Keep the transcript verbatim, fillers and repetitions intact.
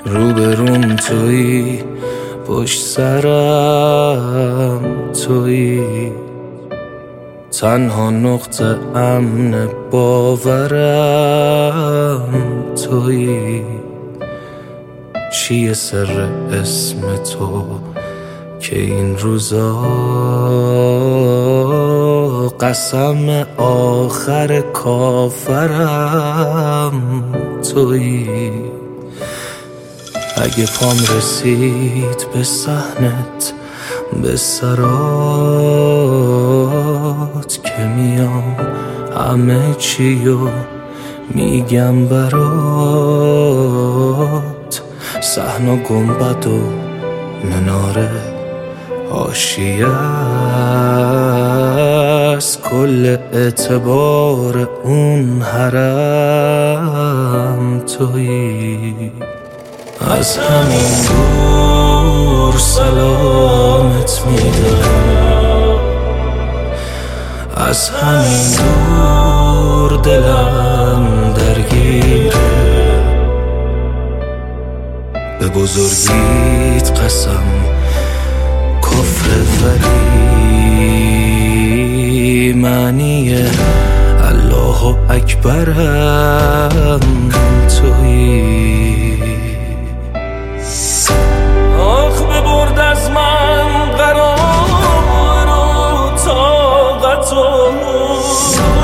روبروم تویی، پشت سرم تویی، تنها نقطه امن باورم تویی. چیه سر اسم تو که این روزا قسم آخر کافرم تویی؟ اگه پام رسید به صحنت، به سرات که میام همه چیو میگم برات، صحن و گنبد و مناره حاشیه است، کل اعتبار اون حرم تویی. از همین دور سلامت میدم، از همین دور دلم درگیره، به بزرگیت قسم کفر ولی معنی الله اکبرم تویی. آخ ببرد از من قرار و طاقت و